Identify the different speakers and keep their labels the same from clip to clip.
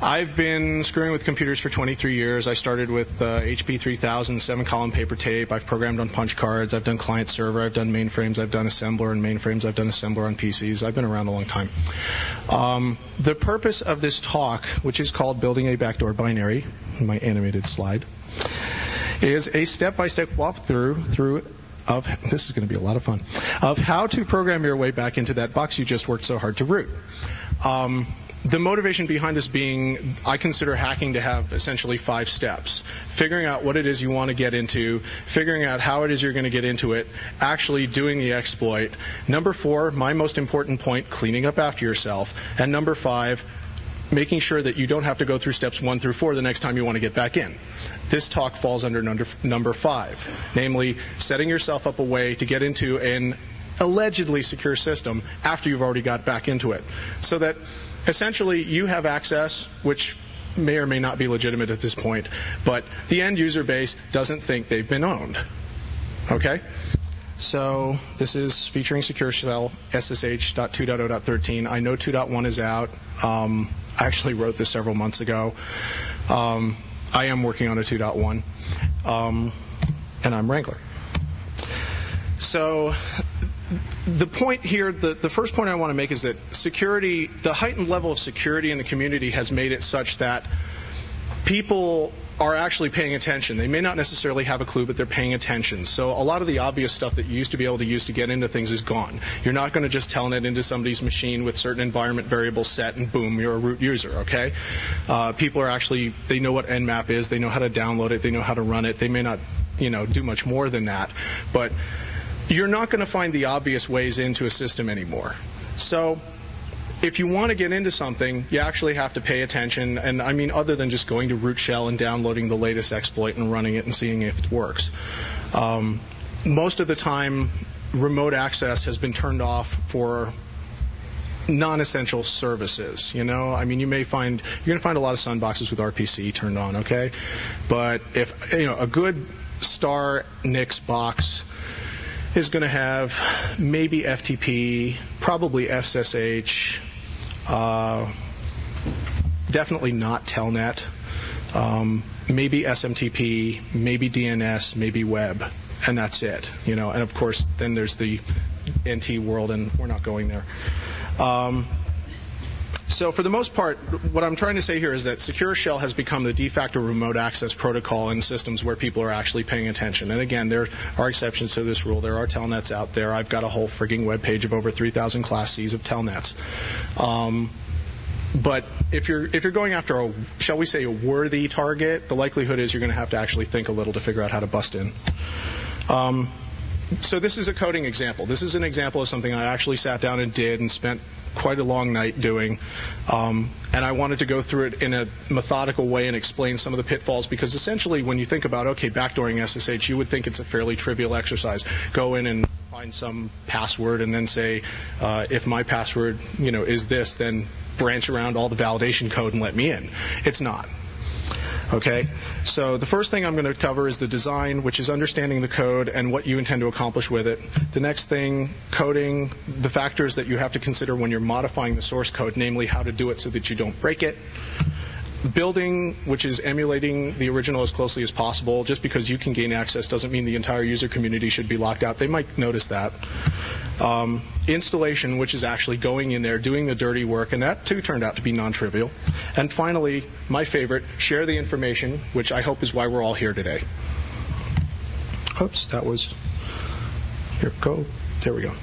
Speaker 1: I've been screwing with computers for 23 years. I started with HP 3000, 7-column paper tape. I've programmed on punch cards. I've done client server. I've done mainframes. I've done assembler and mainframes. I've done assembler on PCs. I've been around a long time. The purpose of this talk, which is called Building a Backdoor Binary, my animated slide, is a step-by-step walkthrough of, this is going to be a lot of fun, of how to program your way back into that box you just worked so hard to root. The motivation behind this being, I consider hacking to have essentially 5 steps. Figuring out what it is you want to get into, figuring out how it is you're going to get into it, actually doing the exploit. Number 4, my most important point, cleaning up after yourself. And number 5, making sure that you don't have to go through steps 1 through 4 the next time you want to get back in. This talk falls under number 5, namely setting yourself up a way to get into an allegedly secure system after you've already got back into it. So that essentially you have access, which may or may not be legitimate at this point, but the end user base doesn't think they've been owned. Okay? So this is featuring Secure Shell SSH.2.0.13. I know 2.1 is out. I actually wrote this several months ago. I am working on a 2.1, and I'm Wrangler. So the point here, the first point I want to make is that security, the heightened level of security in the community has made it such that people are actually paying attention. They may not necessarily have a clue, but they're paying attention. So a lot of the obvious stuff that you used to be able to use to get into things is gone. You're not going to just telnet into somebody's machine with certain environment variables set and boom, you're a root user, okay? People are actually, they know what Nmap is, they know how to download it, they know how to run it. They may not, do much more than that, but you're not going to find the obvious ways into a system anymore. So if you want to get into something, you actually have to pay attention, and I mean other than just going to root shell and downloading the latest exploit and running it and seeing if it works. Most of the time, remote access has been turned off for non-essential services. You're going to find a lot of Sunboxes with RPC turned on, okay? But if a good star Nix box is going to have maybe FTP, probably SSH, definitely not Telnet, maybe SMTP, maybe DNS, maybe web, and that's it. And of course, then there's the NT world, and we're not going there. So for the most part, what I'm trying to say here is that Secure Shell has become the de facto remote access protocol in systems where people are actually paying attention. And again, there are exceptions to this rule. There are telnets out there. I've got a whole frigging web page of over 3,000 Class Cs of telnets. But if you're going after shall we say, a worthy target, the likelihood is you're going to have to actually think a little to figure out how to bust in. So this is a coding example. This is an example of something I actually sat down and did and spent quite a long night doing. And I wanted to go through it in a methodical way and explain some of the pitfalls, because essentially when you think about, backdooring SSH, you would think it's a fairly trivial exercise. Go in and find some password and then say, if my password, is this, then branch around all the validation code and let me in. It's not. Okay, so the first thing I'm going to cover is the design, which is understanding the code and what you intend to accomplish with it. The next thing, coding, the factors that you have to consider when you're modifying the source code, namely how to do it so that you don't break it. Building, which is emulating the original as closely as possible. Just because you can gain access doesn't mean the entire user community should be locked out. They might notice that. Installation, which is actually going in there, doing the dirty work, and that too turned out to be non-trivial. And finally, my favorite, share the information, which I hope is why we're all here today. Oops, that was, here we go. There we go.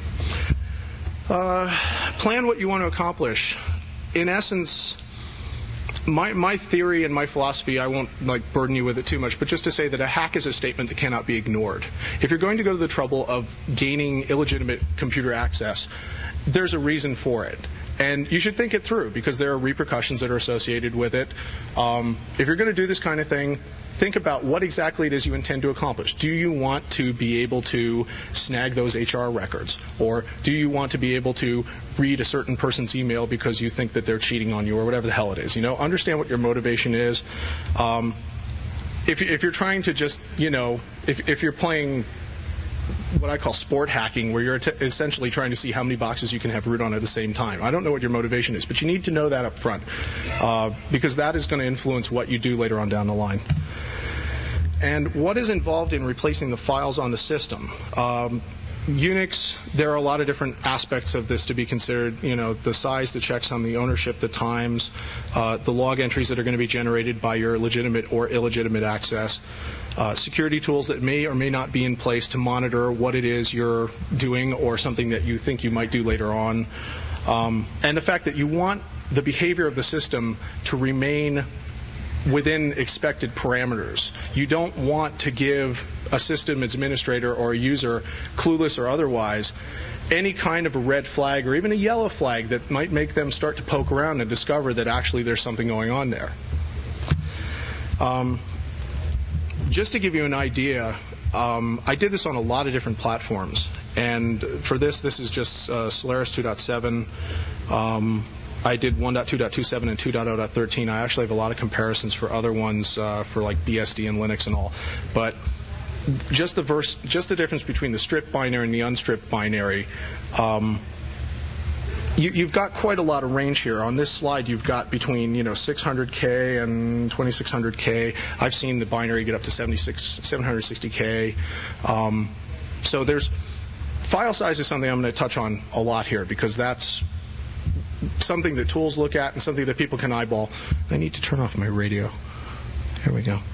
Speaker 1: Plan what you want to accomplish. In essence, my theory and my philosophy, I won't burden you with it too much, but just to say that a hack is a statement that cannot be ignored. If you're going to go to the trouble of gaining illegitimate computer access, there's a reason for it. And you should think it through, because there are repercussions that are associated with it. If you're going to do this kind of thing, think about what exactly it is you intend to accomplish. Do you want to be able to snag those HR records? Or do you want to be able to read a certain person's email because you think that they're cheating on you, or whatever the hell it is? Understand what your motivation is. If you're trying to just, if you're playing what I call sport hacking, where you're essentially trying to see how many boxes you can have root on at the same time. I don't know what your motivation is, but you need to know that up front, because that is going to influence what you do later on down the line. And what is involved in replacing the files on the system? Unix, there are a lot of different aspects of this to be considered. You know, the size, the checksum, the ownership, the times, the log entries that are going to be generated by your legitimate or illegitimate access, security tools that may or may not be in place to monitor what it is you're doing or something that you think you might do later on, and the fact that you want the behavior of the system to remain within expected parameters. You don't want to give a system administrator or a user, clueless or otherwise, any kind of a red flag or even a yellow flag that might make them start to poke around and discover that actually there's something going on there. Just to give you an idea, I did this on a lot of different platforms. And for this is just Solaris 2.7. I did 1.2.27 and 2.0.13. I actually have a lot of comparisons for other ones for like BSD and Linux and all. But just the difference between the stripped binary and the unstripped binary, you've got quite a lot of range here. On this slide, you've got between 600K and 2600K. I've seen the binary get up to 760K. So there's file size is something I'm going to touch on a lot here, because that's something that tools look at and something that people can eyeball. I need to turn off my radio. Here we go.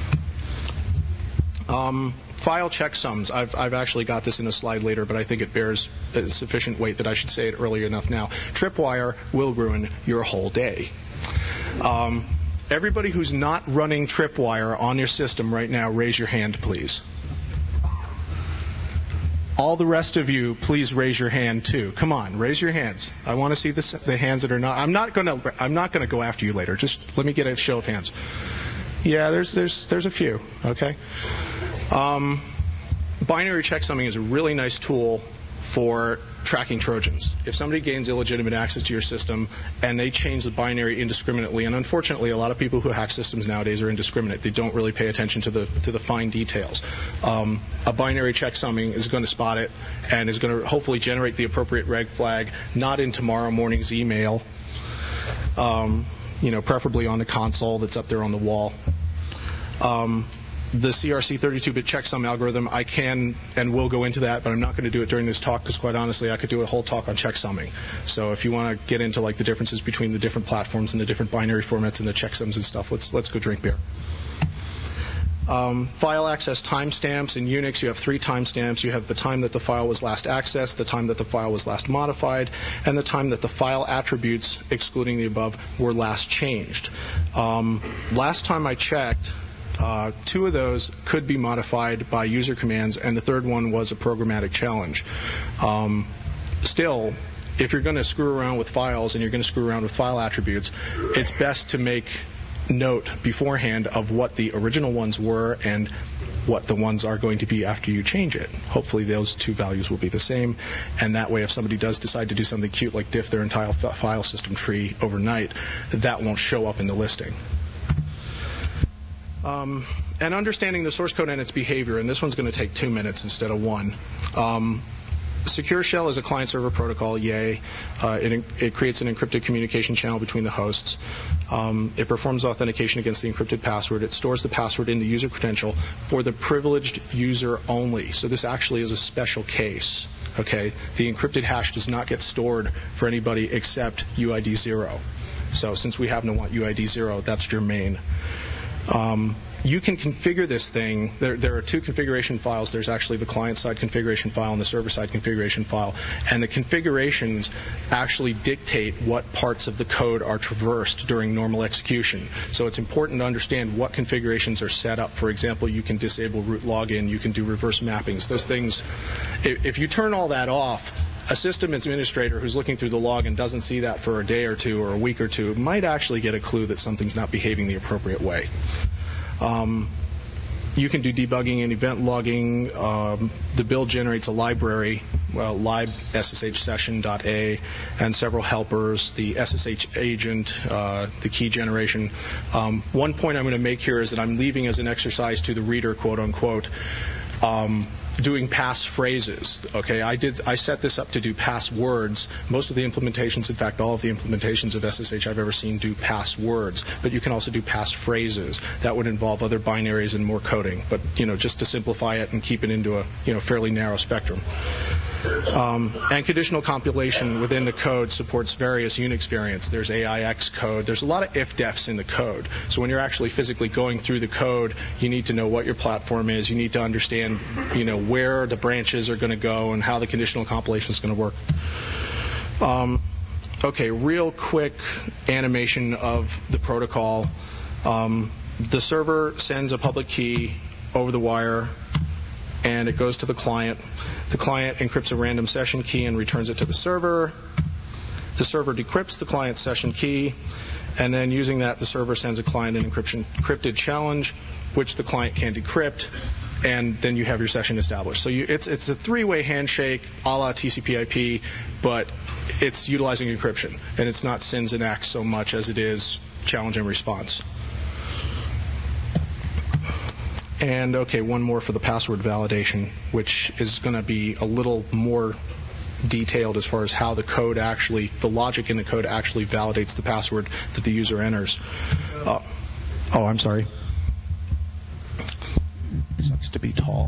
Speaker 1: File checksums. I've actually got this in a slide later, but I think it bears sufficient weight that I should say it early enough now. Tripwire will ruin your whole day. Everybody who's not running Tripwire on your system right now, raise your hand, please. All the rest of you, please raise your hand too. Come on, raise your hands. I want to see the hands that are not. I'm not going to go after you later. Just let me get a show of hands. Yeah, there's a few. Okay. Binary checksumming is a really nice tool for tracking Trojans. If somebody gains illegitimate access to your system and they change the binary indiscriminately, and unfortunately a lot of people who hack systems nowadays are indiscriminate. They don't really pay attention to the fine details. A binary checksumming is going to spot it and is going to hopefully generate the appropriate red flag, not in tomorrow morning's email, preferably on the console that's up there on the wall. The CRC 32-bit checksum algorithm, I can and will go into that, but I'm not going to do it during this talk because, quite honestly, I could do a whole talk on checksumming. So if you want to get into like the differences between the different platforms and the different binary formats and the checksums and stuff, let's go drink beer. File access timestamps. In Unix, you have 3 timestamps. You have the time that the file was last accessed, the time that the file was last modified, and the time that the file attributes, excluding the above, were last changed. Last time I checked, 2 of those could be modified by user commands, and the third one was a programmatic challenge. Still, if you're going to screw around with files and you're going to screw around with file attributes, it's best to make note beforehand of what the original ones were and what the ones are going to be after you change it. Hopefully those 2 values will be the same, and that way if somebody does decide to do something cute like diff their entire file system tree overnight, that won't show up in the listing. And understanding the source code and its behavior, and this one's going to take 2 minutes instead of 1. Secure Shell is a client-server protocol, yay. It creates an encrypted communication channel between the hosts. It performs authentication against the encrypted password. It stores the password in the user credential for the privileged user only. So this actually is a special case. Okay, the encrypted hash does not get stored for anybody except UID 0. So since we happen to want UID 0, that's germane. You can configure this thing. There are 2 configuration files. There's actually the client-side configuration file and the server-side configuration file. And the configurations actually dictate what parts of the code are traversed during normal execution. So it's important to understand what configurations are set up. For example, you can disable root login. You can do reverse mappings. Those things, if you turn all that off, a system administrator who's looking through the log and doesn't see that for a day or 2 or a week or 2 might actually get a clue that something's not behaving the appropriate way. You can do debugging and event logging. The build generates a library, lib SSH session.a, and several helpers, the SSH agent, the key generation. One point I'm going to make here is that I'm leaving as an exercise to the reader, quote unquote. doing passphrases. Okay, I set this up to do passwords. Most of the implementations, in fact, all of the implementations of SSH I've ever seen do passwords, but you can also do passphrases. That would involve other binaries and more coding, but just to simplify it and keep it into a fairly narrow spectrum. And conditional compilation within the code supports various Unix variants. There's AIX code. There's a lot of if-defs in the code. So when you're actually physically going through the code, you need to know what your platform is. You need to understand, where the branches are going to go and how the conditional compilation is going to work. Okay, real quick animation of the protocol. The server sends a public key over the wire, and it goes to the client. The client encrypts a random session key and returns it to the server. The server decrypts the client's session key, and then using that, the server sends a client an encrypted challenge, which the client can decrypt, and then you have your session established. So it's a three-way handshake a la TCP/IP, but it's utilizing encryption, and it's not SYNs and ACKs so much as it is challenge and response. And okay, one more for the password validation, which is going to be a little more detailed as far as how the logic in the code actually validates the password that the user enters. I'm sorry. Sucks to be tall.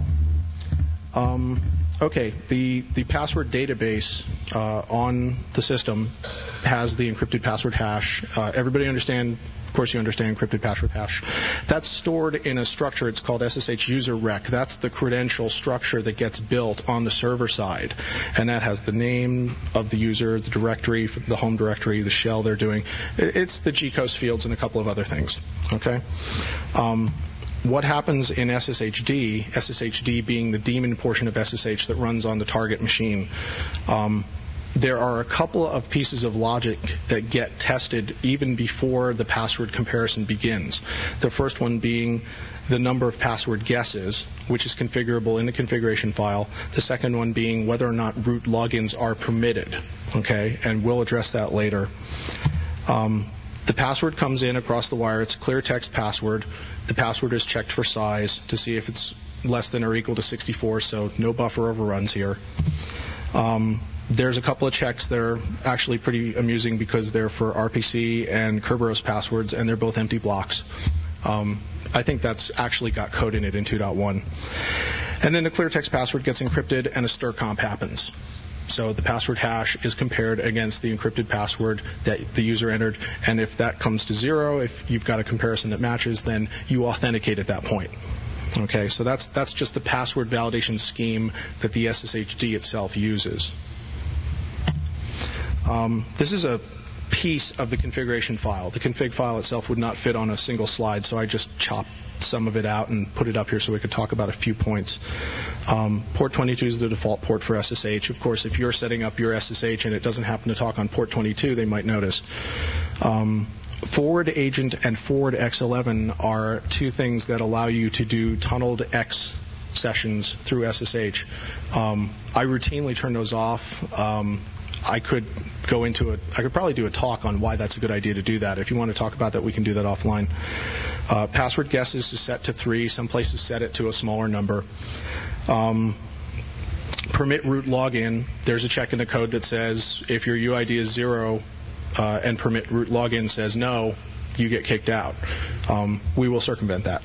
Speaker 1: Okay, the password database on the system has the encrypted password hash. Everybody understand? Of course, you understand encrypted password hash. That's stored in a structure. It's called SSH user rec. That's the credential structure that gets built on the server side, and that has the name of the user, the directory, the home directory, the shell they're doing. It's the GCOS fields and a couple of other things. Okay. What happens in SSHD being the daemon portion of SSH that runs on the target machine, there are a couple of pieces of logic that get tested even before the password comparison begins. The first one being the number of password guesses, which is configurable in the configuration file. The second one being whether or not root logins are permitted. Okay, and we'll address that later. The password comes in across the wire. It's a clear text password. The password is checked for size to see if it's less than or equal to 64, so no buffer overruns here. There's a couple of checks that are actually pretty amusing because they're for RPC and Kerberos passwords, and they're both empty blocks. I think that's actually got code in it in 2.1. And then the clear text password gets encrypted, and a stir comp happens. So the password hash is compared against the encrypted password that the user entered, and if that comes to 0, if you've got a comparison that matches, then you authenticate at that point. Okay, so that's just the password validation scheme that the SSHD itself uses. This is a piece of the configuration file. The config file itself would not fit on a single slide, so I just chopped some of it out and put it up here so we could talk about a few points. Port 22 is the default port for SSH. Of course, if you're setting up your SSH and it doesn't happen to talk on port 22, they might notice. Forward agent and forward X11 are two things that allow you to do tunneled X sessions through SSH. I routinely turn those off. I could probably do a talk on why that's a good idea to do that. If you want to talk about that, we can do that offline. Password guesses is set to 3. Some places set it to a smaller number. Permit root login. There's a check in the code that says if your UID is 0 and permit root login says no, you get kicked out. We will circumvent that.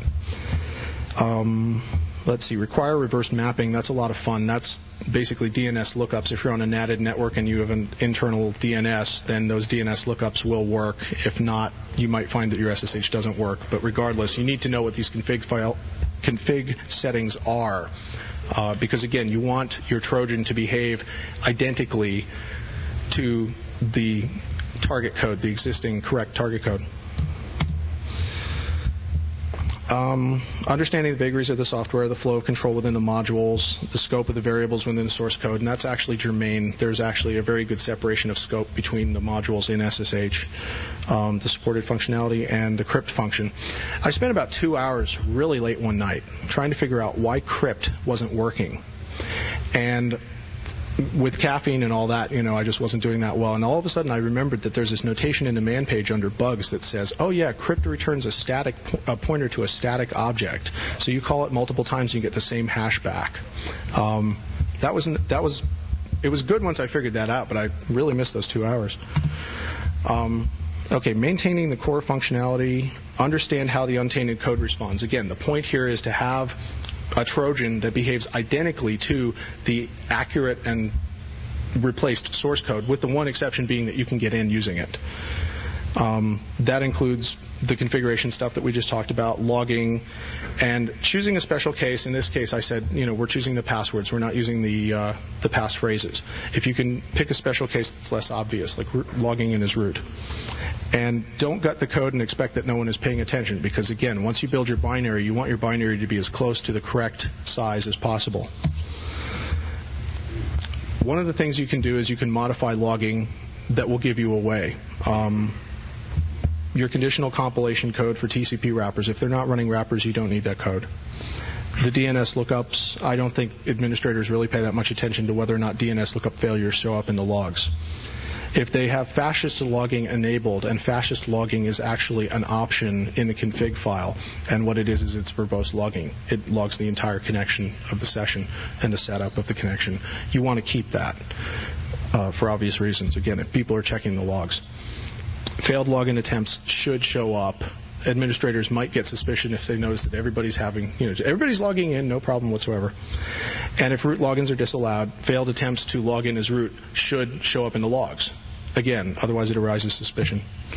Speaker 1: Let's see, require reverse mapping. That's a lot of fun. That's basically DNS lookups. If you're on a NATed network and you have an internal DNS, then those DNS lookups will work. If not, you might find that your SSH doesn't work. But regardless, you need to know what these config settings are. Because, again, you want your Trojan to behave identically to the target code, the existing correct target code. Understanding the vagaries of the software, the flow of control within the modules, the scope of the variables within the source code, and that's actually germane. There's actually a very good separation of scope between the modules in SSH, the supported functionality, and the crypt function. I spent about 2 hours really late one night trying to figure out why crypt wasn't working. And with caffeine and all that, I just wasn't doing that well. And all of a sudden I remembered that there's this notation in the man page under bugs that says, oh yeah, crypt returns a pointer to a static object. So you call it multiple times and you get the same hash back. It was good once I figured that out, but I really missed those 2 hours. Okay, maintaining the core functionality, understand how the untainted code responds. Again, the point here is to have a Trojan that behaves identically to the accurate and replaced source code, with the one exception being that you can get in using it. That includes the configuration stuff that we just talked about, logging, and choosing a special case. In this case, I said, we're choosing the passwords. We're not using the pass phrases. If you can pick a special case that's less obvious, like logging in as root. And don't gut the code and expect that no one is paying attention, because, again, once you build your binary, you want your binary to be as close to the correct size as possible. One of the things you can do is you can modify logging that will give you away. Your conditional compilation code for TCP wrappers, if they're not running wrappers, you don't need that code. The DNS lookups, I don't think administrators really pay that much attention to whether or not DNS lookup failures show up in the logs. If they have fascist logging enabled, and fascist logging is actually an option in the config file, and what it is it's verbose logging. It logs the entire connection of the session and the setup of the connection. You want to keep that for obvious reasons. Again, if people are checking the logs. Failed login attempts should show up. Administrators might get suspicion if they notice that everybody's logging in, no problem whatsoever. And if root logins are disallowed, failed attempts to log in as root should show up in the logs. Again, otherwise it arises suspicion.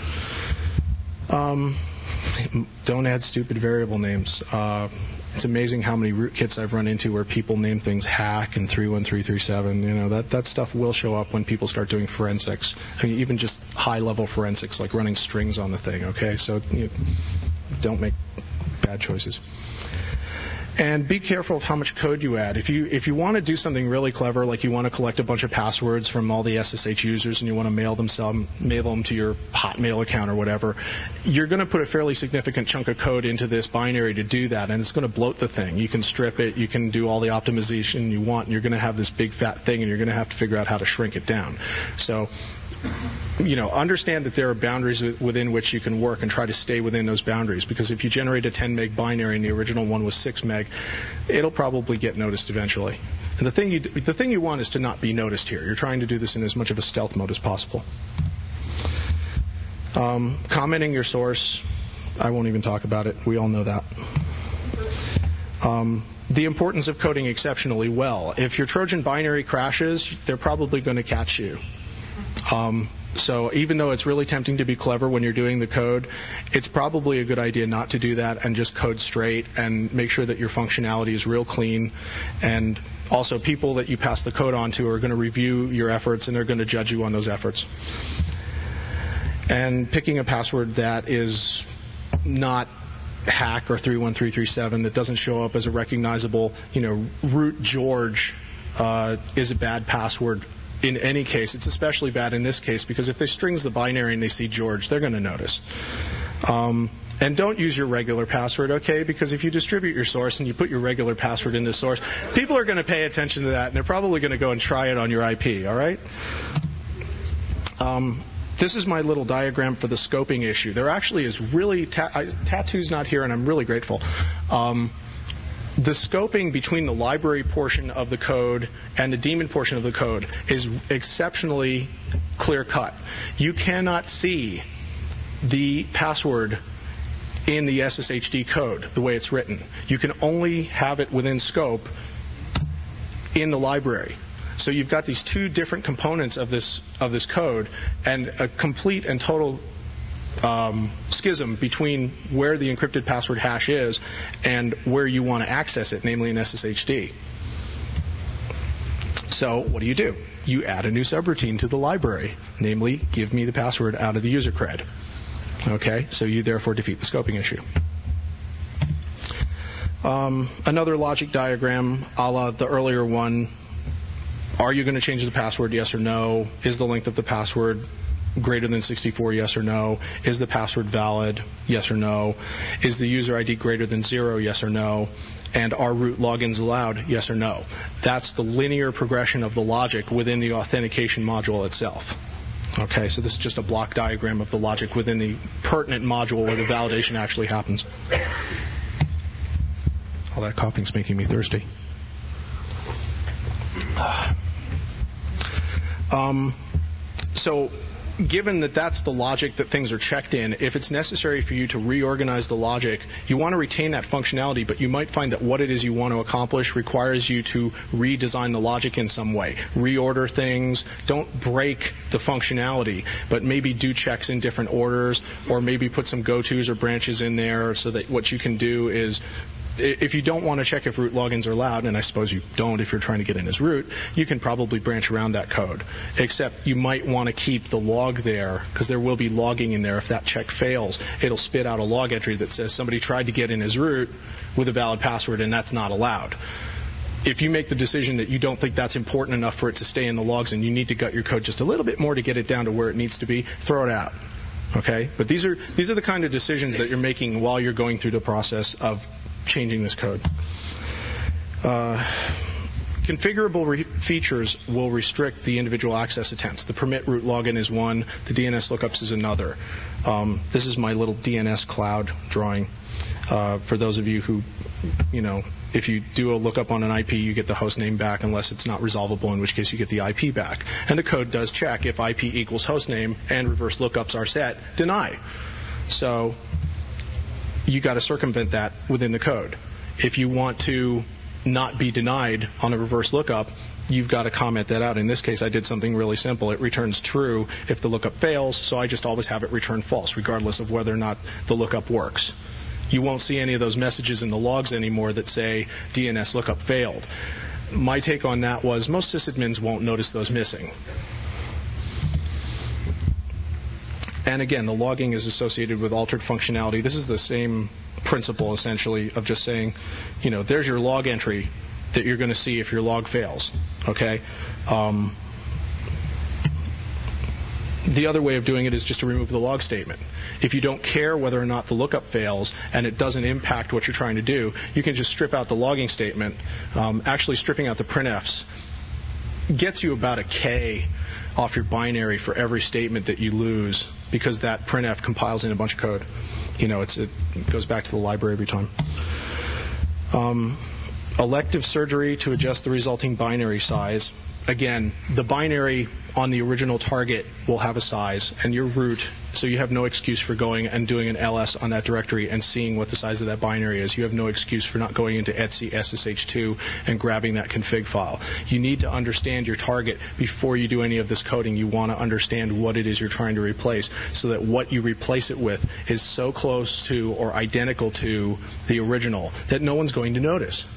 Speaker 1: Don't add stupid variable names. It's amazing how many rootkits I've run into where people name things hack and 31337. That stuff will show up when people start doing forensics. I mean, even just high-level forensics, like running strings on the thing. Okay, so don't make bad choices. And be careful of how much code you add. If you want to do something really clever, like you want to collect a bunch of passwords from all the SSH users and you want to mail them to your Hotmail account or whatever, you're going to put a fairly significant chunk of code into this binary to do that, and it's going to bloat the thing. You can strip it, you can do all the optimization you want, and you're going to have this big fat thing, and you're going to have to figure out how to shrink it down. So, understand that there are boundaries within which you can work and try to stay within those boundaries, because if you generate a 10 meg binary and the original one was 6 meg, it'll probably get noticed eventually. And the thing you want is to not be noticed here. You're trying to do this in as much of a stealth mode as possible. Commenting your source, I won't even talk about it. We all know that. The importance of coding exceptionally well. If your Trojan binary crashes, they're probably going to catch you. So even though it's really tempting to be clever when you're doing the code, it's probably a good idea not to do that and just code straight and make sure that your functionality is real clean. And also, people that you pass the code on to are going to review your efforts, and they're going to judge you on those efforts. And picking a password that is not hack or 31337, that doesn't show up as a recognizable, root George is a bad password. In any case, it's especially bad in this case, because if they strings the binary and they see George, they're going to notice. And don't use your regular password, okay? Because if you distribute your source and you put your regular password into source, people are going to pay attention to that, and they're probably going to go and try it on your IP, all right? This is my little diagram for the scoping issue. There actually is really Tattoo's not here, and I'm really grateful. The scoping between the library portion of the code and the daemon portion of the code is exceptionally clear-cut. You cannot see the password in the SSHD code the way it's written. You can only have it within scope in the library. So you've got these two different components of this code, and a complete and total schism between where the encrypted password hash is and where you want to access it, namely in SSHD. So what do? You add a new subroutine to the library, namely, give me the password out of the user cred. Okay, so you therefore defeat the scoping issue. Another logic diagram, a la the earlier one. Are you going to change the password, yes or no? Is the length of the password greater than 64, yes or no? Is the password valid, yes or no? Is the user ID greater than 0, yes or no? And are root logins allowed, yes or no? That's the linear progression of the logic within the authentication module itself. Okay, so this is just a block diagram of the logic within the pertinent module where the validation actually happens. All that coughing's making me thirsty. So given that that's the logic that things are checked in, if it's necessary for you to reorganize the logic, you want to retain that functionality, but you might find that what it is you want to accomplish requires you to redesign the logic in some way. Reorder things. Don't break the functionality, but maybe do checks in different orders, or maybe put some go-tos or branches in there so that what you can do is, if you don't want to check if root logins are allowed, and I suppose you don't if you're trying to get in as root, you can probably branch around that code. Except you might want to keep the log there, because there will be logging in there. If that check fails, it'll spit out a log entry that says somebody tried to get in as root with a valid password, and that's not allowed. If you make the decision that you don't think that's important enough for it to stay in the logs and you need to gut your code just a little bit more to get it down to where it needs to be, throw it out. Okay? But these are the kind of decisions that you're making while you're going through the process of changing this code. Configurable features will restrict the individual access attempts. The permit root login is one. The DNS lookups is another. This is my little DNS cloud drawing. For those of you who, if you do a lookup on an IP, you get the host name back unless it's not resolvable, in which case you get the IP back. And the code does check if IP equals host name and reverse lookups are set, deny. So you got to circumvent that within the code. If you want to not be denied on a reverse lookup, you've got to comment that out. In this case, I did something really simple. It returns true if the lookup fails, so I just always have it return false, regardless of whether or not the lookup works. You won't see any of those messages in the logs anymore that say DNS lookup failed. My take on that was most sysadmins won't notice those missing. And again, the logging is associated with altered functionality. This is the same principle, essentially, of just saying, there's your log entry that you're going to see if your log fails. Okay? The other way of doing it is just to remove the log statement. If you don't care whether or not the lookup fails and it doesn't impact what you're trying to do, you can just strip out the logging statement. Actually, stripping out the printfs gets you about a K off your binary for every statement that you lose, because that printf compiles in a bunch of code. It goes back to the library every time. Elective surgery to adjust the resulting binary size. Again, the binary on the original target will have a size, and your root, so you have no excuse for going and doing an ls on that directory and seeing what the size of that binary is. You have no excuse for not going into etc ssh2 and grabbing that config file. You need to understand your target before you do any of this coding. You want to understand what it is you're trying to replace, so that what you replace it with is so close to or identical to the original that no one's going to notice.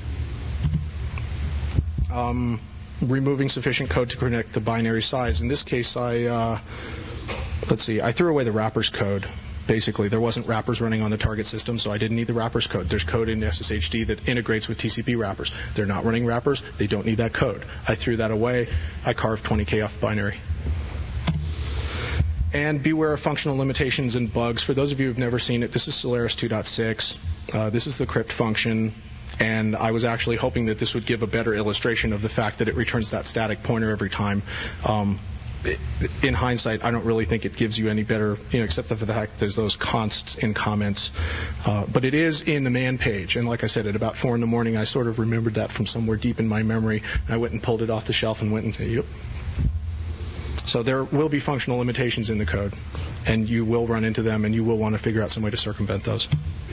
Speaker 1: Removing sufficient code to connect the binary size. In this case, I threw away the wrappers code. Basically, there wasn't wrappers running on the target system, so I didn't need the wrappers code. There's code in SSHD that integrates with TCP wrappers. They're not running wrappers. They don't need that code. I threw that away. I carved 20K off binary. And beware of functional limitations and bugs. For those of you who have never seen it, this is Solaris 2.6. This is the crypt function. And I was actually hoping that this would give a better illustration of the fact that it returns that static pointer every time. In hindsight, I don't really think it gives you any better, except for the fact that there's those consts in comments. But it is in the man page. And like I said, at about 4 in the morning, I sort of remembered that from somewhere deep in my memory. I went and pulled it off the shelf and went and said, yep. So there will be functional limitations in the code, and you will run into them, and you will want to figure out some way to circumvent those.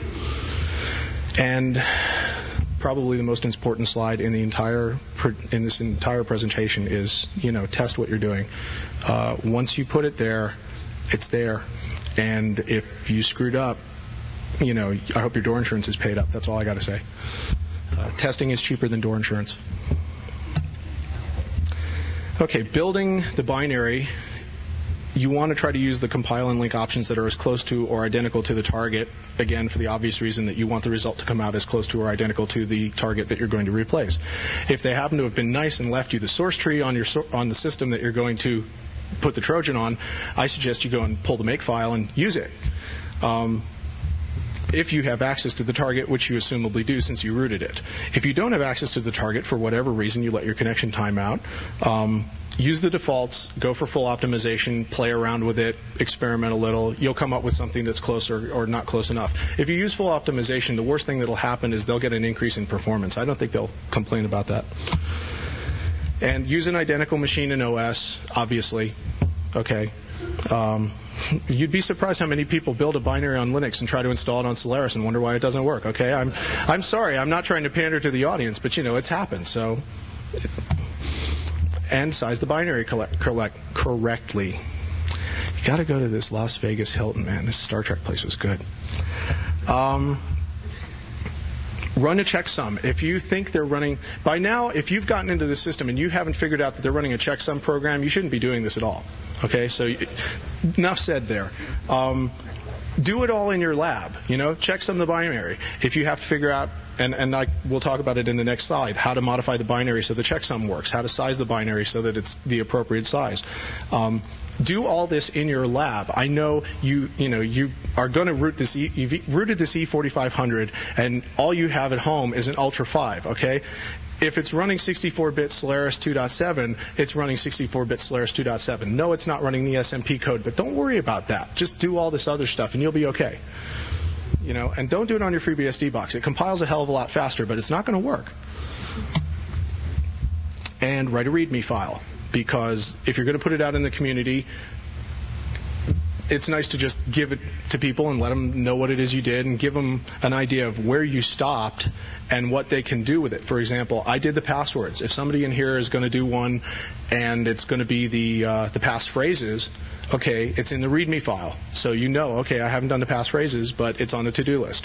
Speaker 1: And probably the most important slide in this entire presentation is, test what you're doing. Once you put it there, it's there. And if you screwed up, I hope your door insurance is paid up. That's all I got to say. Testing is cheaper than door insurance. Okay, building the binary. You want to try to use the compile and link options that are as close to or identical to the target, again, for the obvious reason that you want the result to come out as close to or identical to the target that you're going to replace. If they happen to have been nice and left you the source tree on the system that you're going to put the Trojan on, I suggest you go and pull the make file and use it. If you have access to the target, which you assumably do since you rooted it. If you don't have access to the target for whatever reason, you let your connection time out, use the defaults, go for full optimization, play around with it, experiment a little. You'll come up with something that's close or not close enough. If you use full optimization, the worst thing that'll happen is they'll get an increase in performance. I don't think they'll complain about that. And use an identical machine in OS, obviously. Okay. You'd be surprised how many people build a binary on Linux and try to install it on Solaris and wonder why it doesn't work. Okay, I'm sorry, I'm not trying to pander to the audience, but it's happened. So, and size the binary correctly. You got to go to this Las Vegas Hilton, man. This Star Trek place was good. Run a checksum. If you think they're running, by now, if you've gotten into the system and you haven't figured out that they're running a checksum program, you shouldn't be doing this at all. Okay, so enough said there. Do it all in your lab. Checksum the binary. If you have to figure out, and we'll talk about it in the next slide, how to modify the binary so the checksum works, how to size the binary so that it's the appropriate size. Do all this in your lab. I know you are going to root this. You've rooted this E4500, and all you have at home is an Ultra 5. Okay, if it's running 64-bit Solaris 2.7, it's running 64-bit Solaris 2.7. No, it's not running the SMP code, but don't worry about that. Just do all this other stuff, and you'll be okay. And don't do it on your FreeBSD box. It compiles a hell of a lot faster, but it's not going to work. And write a README file. Because if you're going to put it out in the community, it's nice to just give it to people and let them know what it is you did and give them an idea of where you stopped and what they can do with it. For example, I did the passwords. If somebody in here is going to do one and it's going to be the passphrases, okay, it's in the README file. So okay, I haven't done the passphrases, but it's on the to-do list.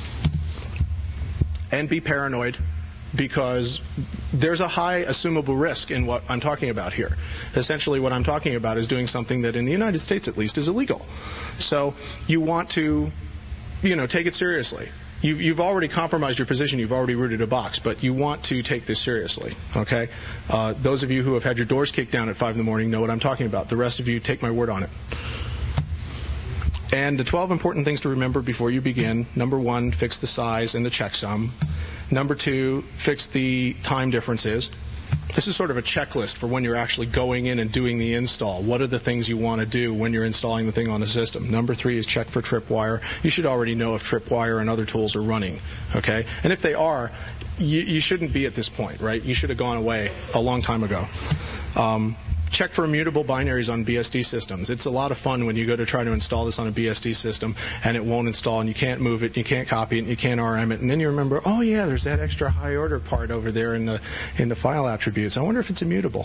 Speaker 1: And be paranoid. Because there's a high assumable risk in what I'm talking about here. Essentially, what I'm talking about is doing something that in the United States, at least, is illegal. So you want to, take it seriously. You've already compromised your position. You've already rooted a box, but you want to take this seriously. Okay? Those of you who have had your doors kicked down at 5 a.m. know what I'm talking about. The rest of you, take my word on it. And the 12 important things to remember before you begin. Number 1, fix the size and the checksum. Number 2, fix the time differences. This is sort of a checklist for when you're actually going in and doing the install. What are the things you want to do when you're installing the thing on the system? Number 3 is check for tripwire. You should already know if tripwire and other tools are running. Okay? And if they are, you shouldn't be at this point, right? You should have gone away a long time ago. Check for immutable binaries on BSD systems. It's a lot of fun when you go to try to install this on a BSD system and it won't install and you can't move it, you can't copy it, and you can't RM it, and then you remember, oh yeah, there's that extra high order part over there in the file attributes. I wonder if it's immutable.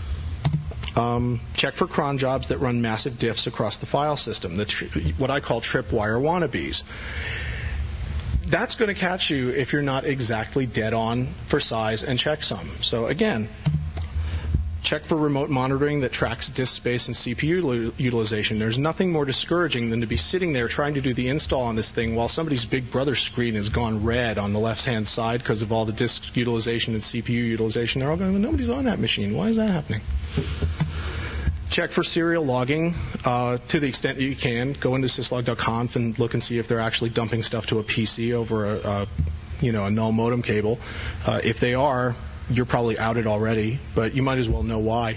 Speaker 1: Check for cron jobs that run massive diffs across the file system, what I call tripwire wannabes. That's going to catch you if you're not exactly dead on for size and checksum. So again, check for remote monitoring that tracks disk space and CPU utilization. There's nothing more discouraging than to be sitting there trying to do the install on this thing while somebody's Big Brother screen has gone red on the left-hand side because of all the disk utilization and CPU utilization. They're all going, nobody's on that machine. Why is that happening? Check for serial logging to the extent that you can. Go into syslog.conf and look and see if they're actually dumping stuff to a PC over a null modem cable. If they are, you're probably outed already, but you might as well know why.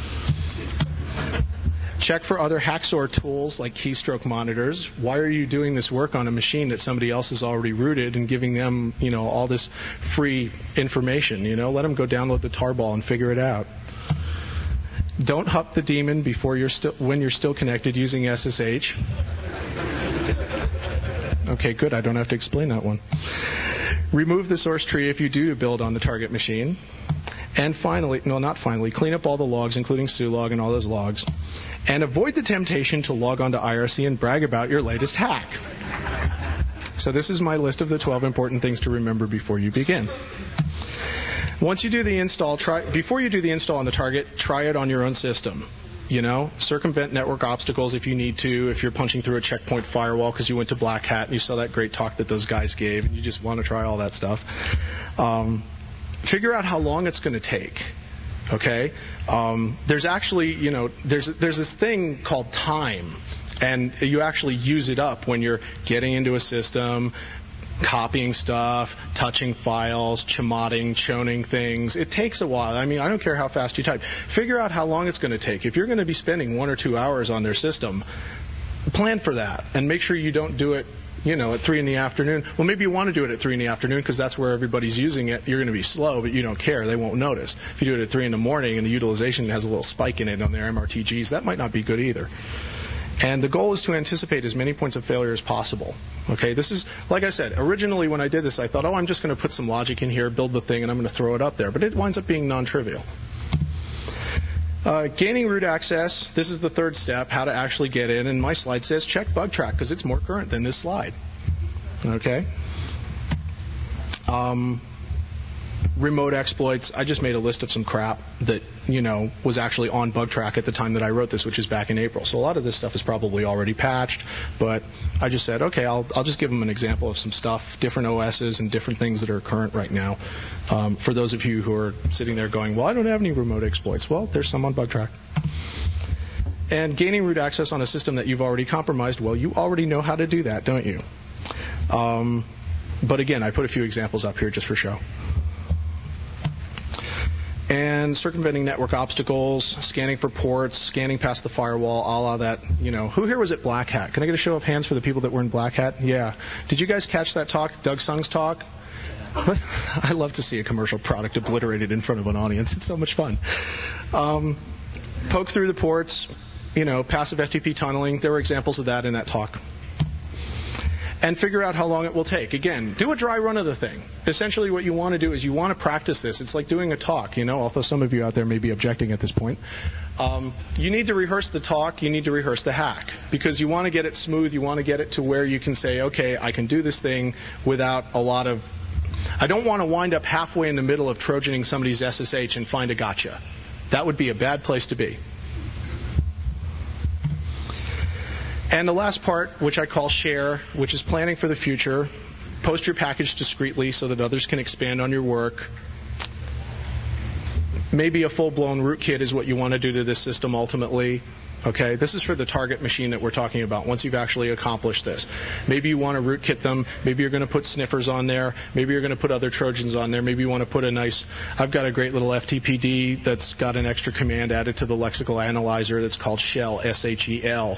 Speaker 1: Check for other Haxor tools like keystroke monitors. Why are you doing this work on a machine that somebody else has already rooted and giving them, all this free information? Let them go download the tarball and figure it out. Don't hup the daemon when you're still connected using SSH. Okay, good. I don't have to explain that one. Remove the source tree if you do build on the target machine. And finally, clean up all the logs, including sulog and all those logs. And avoid the temptation to log on to IRC and brag about your latest hack. So this is my list of the 12 important things to remember before you begin. Once you do the install, before you do the install on the target, try it on your own system. Circumvent network obstacles if you need to, if you're punching through a checkpoint firewall because you went to Black Hat and you saw that great talk that those guys gave and you just want to try all that stuff. Figure out how long it's going to take. Okay? There's actually, there's this thing called time, and you actually use it up when you're getting into a system, copying stuff, touching files, chmoding, choning things. It takes a while. I mean, I don't care how fast you type. Figure out how long it's going to take. If you're going to be spending 1 or 2 hours on their system, plan for that, and make sure you don't do it at 3 in the afternoon. Well, maybe you want to do it at 3 in the afternoon because that's where everybody's using it. You're going to be slow, but you don't care. They won't notice. If you do it at 3 in the morning and the utilization has a little spike in it on their MRTGs, that might not be good either. And the goal is to anticipate as many points of failure as possible. Okay, this is, like I said, originally when I did this, I thought, I'm just going to put some logic in here, build the thing, and I'm going to throw it up there. But it winds up being non-trivial. Gaining root access, this is the third step, how to actually get in. And my slide says check BugTrack because it's more current than this slide. Okay? Remote exploits, I just made a list of some crap that, was actually on BugTrack at the time that I wrote this, which is back in April. So a lot of this stuff is probably already patched, but I just said, okay, I'll just give them an example of some stuff, different OSs and different things that are current right now. For those of you who are sitting there going, well, I don't have any remote exploits. Well, there's some on BugTrack. And gaining root access on a system that you've already compromised, well, you already know how to do that, don't you? But again, I put a few examples up here just for show. And circumventing network obstacles, scanning for ports, scanning past the firewall, a la that, Who here was at Black Hat? Can I get a show of hands for the people that were in Black Hat? Yeah. Did you guys catch that talk, Doug Sung's talk? I love to see a commercial product obliterated in front of an audience. It's so much fun. Poke through the ports, passive FTP tunneling. There were examples of that in that talk. And figure out how long it will take. Again, do a dry run of the thing. Essentially what you want to do is you want to practice this. It's like doing a talk, although some of you out there may be objecting at this point. You need to rehearse the talk. You need to rehearse the hack. Because you want to get it smooth. You want to get it to where you can say, okay, I can do this thing without a lot of... I don't want to wind up halfway in the middle of Trojaning somebody's SSH and find a gotcha. That would be a bad place to be. And the last part, which I call share, which is planning for the future. Post your package discreetly so that others can expand on your work. Maybe a full-blown rootkit is what you want to do to this system ultimately. Okay, this is for the target machine that we're talking about, once you've actually accomplished this. Maybe you want to rootkit them. Maybe you're going to put sniffers on there. Maybe you're going to put other Trojans on there. Maybe you want to put I've got a great little FTPD that's got an extra command added to the lexical analyzer that's called shell, S-H-E-L.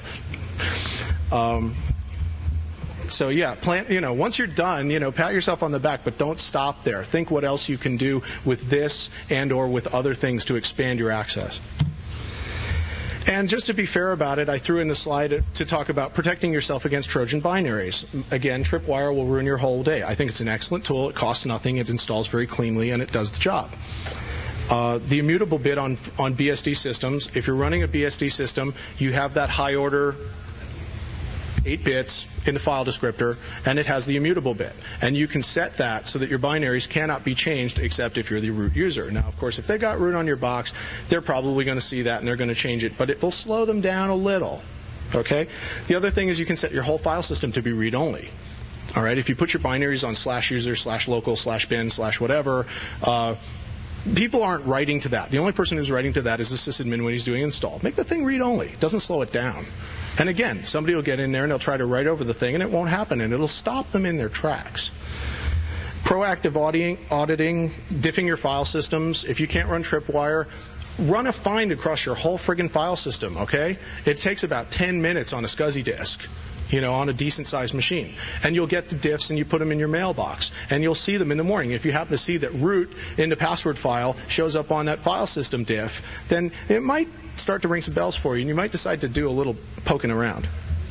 Speaker 1: So yeah, once you're done, pat yourself on the back, but don't stop there. Think what else you can do with this and or with other things to expand your access. And just to be fair about it, I threw in the slide to talk about protecting yourself against Trojan binaries. Again, Tripwire will ruin your whole day. I think it's an excellent tool. It costs nothing. It installs very cleanly, and it does the job. The immutable bit on BSD systems, if you're running a BSD system, you have that high order 8 bits in the file descriptor, and it has the immutable bit. And you can set that so that your binaries cannot be changed except if you're the root user. Now, of course, if they got root on your box, they're probably going to see that and they're going to change it, but it will slow them down a little. Okay? The other thing is you can set your whole file system to be read-only. All right? If you put your binaries on /user, /local, /bin, /whatever, people aren't writing to that. The only person who's writing to that is the sysadmin when he's doing install. Make the thing read-only. It doesn't slow it down. And again, somebody will get in there and they'll try to write over the thing, and it won't happen, and it'll stop them in their tracks. Proactive auditing, diffing your file systems. If you can't run Tripwire, run a find across your whole friggin' file system, okay? It takes about 10 minutes on a SCSI disk, on a decent-sized machine. And you'll get the diffs and you put them in your mailbox. And you'll see them in the morning. If you happen to see that root in the password file shows up on that file system diff, then it might start to ring some bells for you, and you might decide to do a little poking around.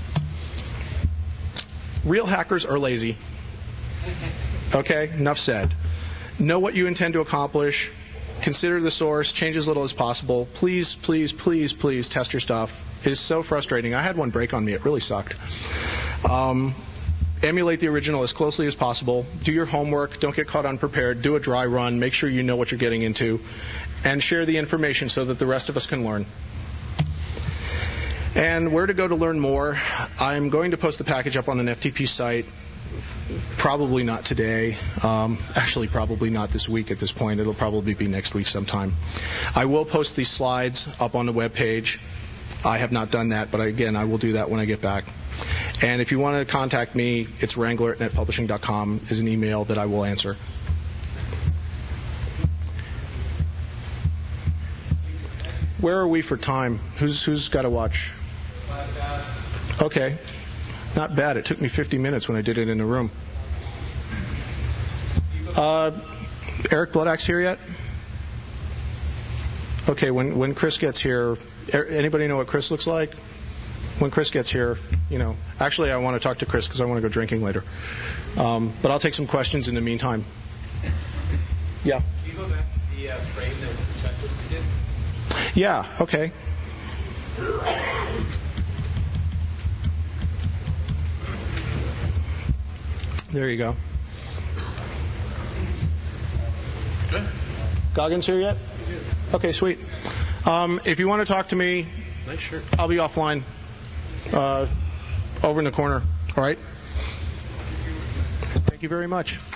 Speaker 1: Real hackers are lazy. Okay, enough said. Know what you intend to accomplish. Consider the source. Change as little as possible. Please, please, please, please test your stuff. It is so frustrating. I had one break on me. It really sucked. Emulate the original as closely as possible. Do your homework. Don't get caught unprepared. Do a dry run. Make sure you know what you're getting into. And share the information so that the rest of us can learn. And where to go to learn more. I'm going to post the package up on an FTP site. Probably not today. Actually, probably not this week at this point. It'll probably be next week sometime. I will post these slides up on the webpage. I have not done that, but again, I will do that when I get back. And if you want to contact me, it's wrangler@netpublishing.com is an email that I will answer. Where are we for time? Who's got to watch? Okay. Not bad. It took me 50 minutes when I did it in a room. Eric Bloodaxe here yet? Okay, when Chris gets here, anybody know what Chris looks like? When Chris gets here, actually I want to talk to Chris because I want to go drinking later. But I'll take some questions in the meantime. Yeah?
Speaker 2: Can you go back to the frame that was the checklist you did?
Speaker 1: Yeah, okay. There you go.
Speaker 2: Good.
Speaker 1: Goggins here yet? Okay, sweet. If you want to talk to me,
Speaker 2: Nice shirt.
Speaker 1: I'll be offline over in the corner. All right? Thank you very much.